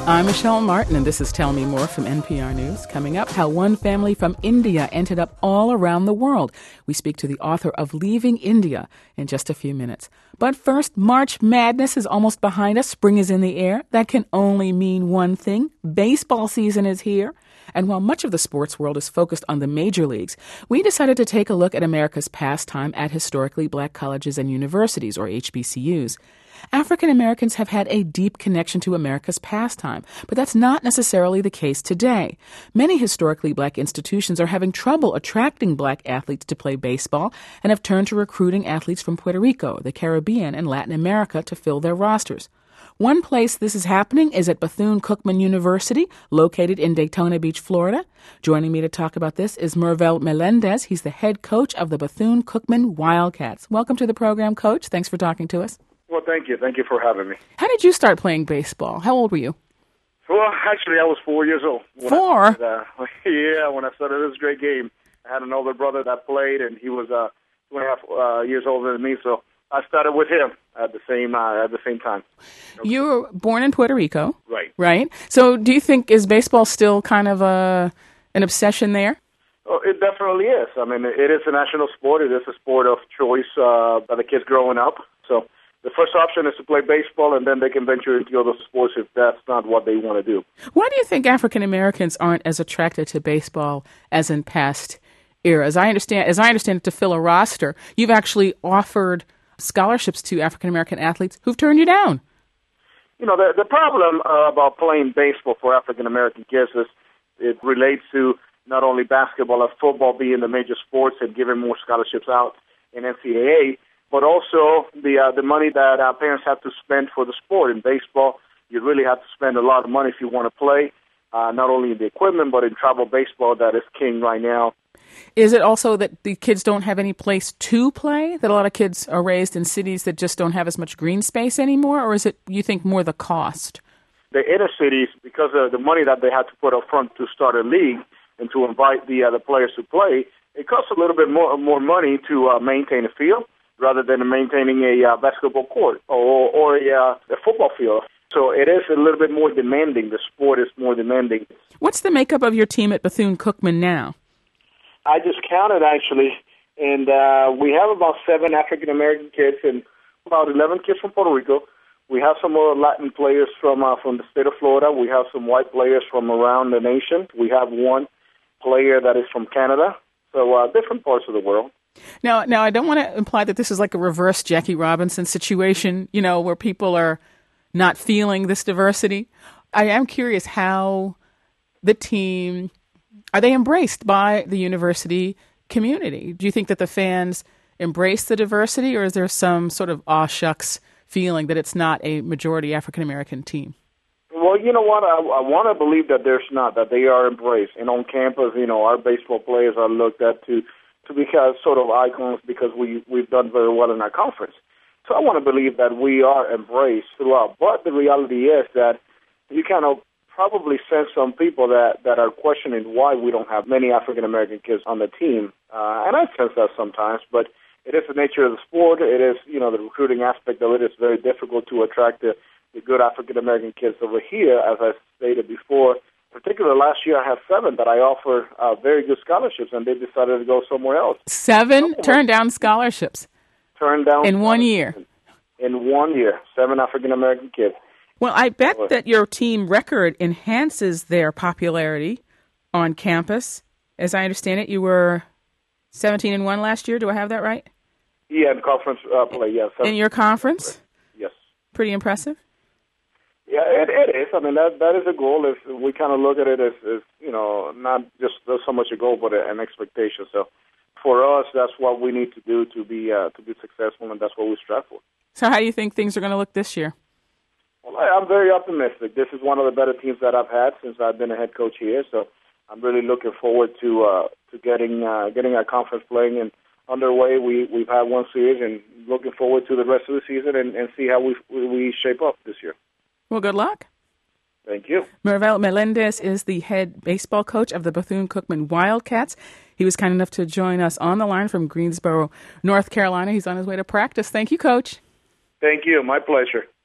I'm Michelle Martin, and this is Tell Me More from NPR News. Coming up, how one family from India ended up all around the world. We speak to the author of Leaving India in just a few minutes. But first, March Madness is almost behind us. Spring is in the air. That can only mean one thing. Baseball season is here. And while much of the sports world is focused on the major leagues, we decided to take a look at America's pastime at historically black colleges and universities, or HBCUs. African Americans have had a deep connection to America's pastime, but that's not necessarily the case today. Many historically black institutions are having trouble attracting black athletes to play baseball and have turned to recruiting athletes from Puerto Rico, the Caribbean, and Latin America to fill their rosters. One place this is happening is at Bethune-Cookman University, located in Daytona Beach, Florida. Joining me to talk about this is Mervel Melendez. He's the head coach of the Bethune-Cookman Wildcats. Welcome to the program, Coach. Thanks for talking to us. Well, thank you. Thank you for having me. How did you start playing baseball? How old were you? Well, actually, I was 4 years old. Four? When I started this great game. I had an older brother that played, and he was 2.5 years older than me, so I started with him at the same time. You were born in Puerto Rico. Right. Right? So do you think, is baseball still kind of an obsession there? Oh, it definitely is. I mean, it is a national sport. It is a sport of choice by the kids growing up. So the first option is to play baseball, and then they can venture into other sports if that's not what they want to do. Why do you think African Americans aren't as attracted to baseball as in past eras? As I understand it, to fill a roster, you've actually offered scholarships to African American athletes who've turned you down. You know, the problem about playing baseball for African American kids is it relates to not only basketball and football being the major sports and giving more scholarships out in NCAA, but also the money that parents have to spend for the sport. In baseball, you really have to spend a lot of money if you want to play, not only in the equipment, but in travel baseball that is king right now. Is it also that the kids don't have any place to play, that a lot of kids are raised in cities that just don't have as much green space anymore, or is it, you think, more the cost? The inner cities, because of the money that they had to put up front to start a league and to invite the players to play, it costs a little bit more money to maintain a field rather than maintaining a basketball court or a football field. So it is a little bit more demanding. The sport is more demanding. What's the makeup of your team at Bethune-Cookman now? I just counted, actually, and we have about 7 African-American kids and about 11 kids from Puerto Rico. We have some more Latin players from the state of Florida. We have some white players from around the nation. We have one player that is from Canada. So different parts of the world. Now, I don't want to imply that this is like a reverse Jackie Robinson situation, you know, where people are not feeling this diversity. I am curious how the team, are they embraced by the university community? Do you think that the fans embrace the diversity, or is there some sort of aw shucks feeling that it's not a majority African-American team? Well, you know what? I want to believe that there's not, that they are embraced. And on campus, you know, our baseball players are looked at to become sort of icons because we've done very well in our conference. So I want to believe that we are embraced throughout. But the reality is that you kind of probably sense some people that are questioning why we don't have many African-American kids on the team. And I sense that sometimes, but it is the nature of the sport. It is, you know, the recruiting aspect of it is very difficult to attract the good African-American kids over here, as I stated before. Particularly last year, I had 7 that I offered very good scholarships, and they decided to go somewhere else. 7 turned down scholarships? Turned down in 1 year? In 1 year, 7 African-American kids. Well, I bet that your team record enhances their popularity on campus. As I understand it, you were 17-1 last year. Do I have that right? Yeah, in conference play, yes. In your conference? Yes. Pretty impressive? Yeah, it is. I mean, that is a goal. If we kind of look at it as you know, not just so much a goal, but an expectation. So for us, that's what we need to do to be successful, and that's what we strive for. So how do you think things are going to look this year? Well, I'm very optimistic. This is one of the better teams that I've had since I've been a head coach here. So I'm really looking forward to getting our conference playing and underway. We've had one series, and looking forward to the rest of the season and see how we shape up this year. Well, good luck. Thank you. Mervel Melendez is the head baseball coach of the Bethune-Cookman Wildcats. He was kind enough to join us on the line from Greensboro, North Carolina. He's on his way to practice. Thank you, Coach. Thank you. My pleasure.